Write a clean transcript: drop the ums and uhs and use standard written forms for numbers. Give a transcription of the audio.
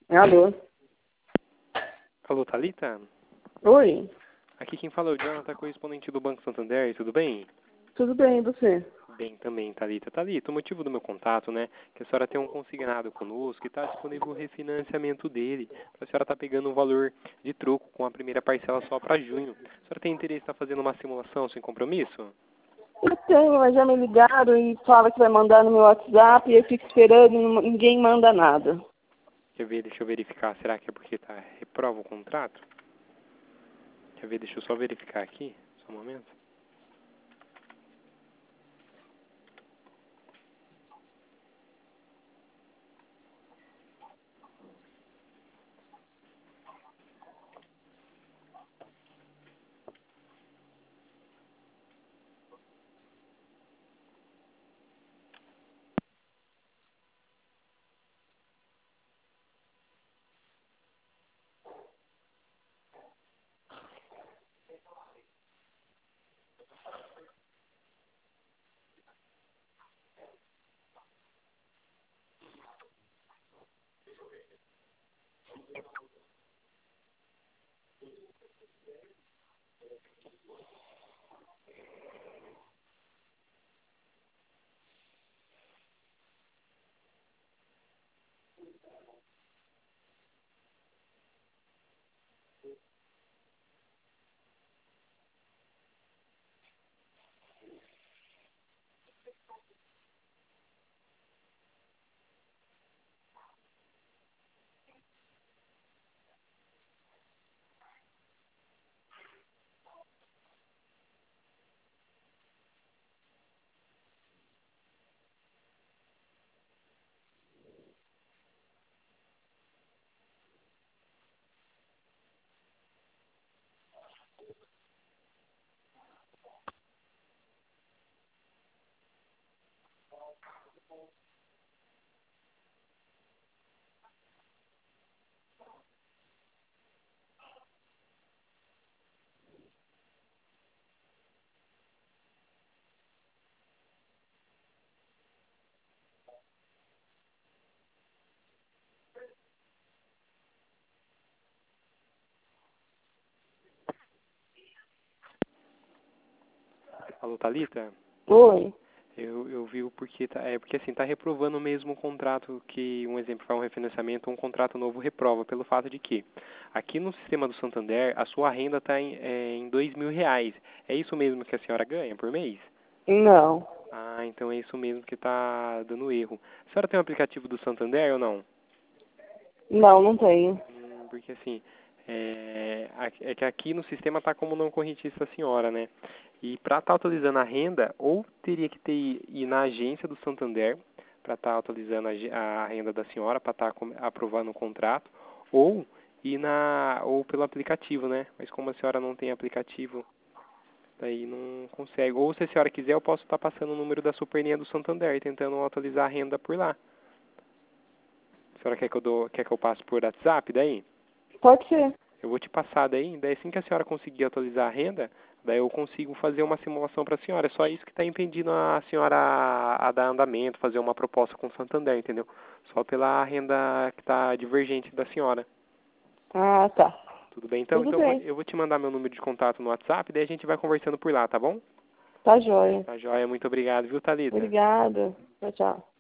Alô? Alô, Thalita? Oi? Aqui quem fala é o Jonathan, correspondente do Banco Santander, tudo bem? Tudo bem, e você? Bem também, Thalita. Thalita, o motivo do meu contato, né, que a senhora tem um consignado conosco e está disponível o refinanciamento dele. A senhora está pegando um valor de troco com a primeira parcela só para junho. A senhora tem interesse em estar fazendo uma simulação sem compromisso? Eu tenho, mas já me ligaram e fala que vai mandar no meu WhatsApp e eu fico esperando e ninguém manda nada. Quer ver, deixa eu verificar. Será que é porque reprova o contrato? Quer ver, deixa eu só verificar aqui. Só um momento. Alô, Thalita? Oi? Eu vi o porquê, porque assim, tá reprovando mesmo o contrato que, um exemplo, faz um refinanciamento, um contrato novo reprova, pelo fato de que, aqui no sistema do Santander, a sua renda está em R$ 2.000. É isso mesmo que a senhora ganha por mês? Não. Ah, então é isso mesmo que está dando erro. A senhora tem um aplicativo do Santander ou não? Não, não tenho. Porque assim, é que aqui no sistema está como não correntista a senhora, né? E para estar atualizando a renda, ou teria que ir na agência do Santander para estar atualizando a renda da senhora, para estar aprovando o contrato, ou ou pelo aplicativo, né? Mas como a senhora não tem aplicativo, daí não consegue. Ou se a senhora quiser, eu posso estar passando o número da superlinha do Santander, tentando atualizar a renda por lá. A senhora quer que eu passe por WhatsApp daí? Pode ser. Eu vou te passar daí assim que a senhora conseguir atualizar a renda, daí eu consigo fazer uma simulação para a senhora. É só isso que está impedindo a senhora a dar andamento, fazer uma proposta com o Santander, entendeu? Só pela renda que está divergente da senhora. Ah, tá. Tudo bem? Então, Tudo bem. eu vou te mandar meu número de contato no WhatsApp, daí a gente vai conversando por lá, tá bom? Tá joia. Tá joia, muito obrigado, viu, Thalita? Obrigada. Tchau, tchau.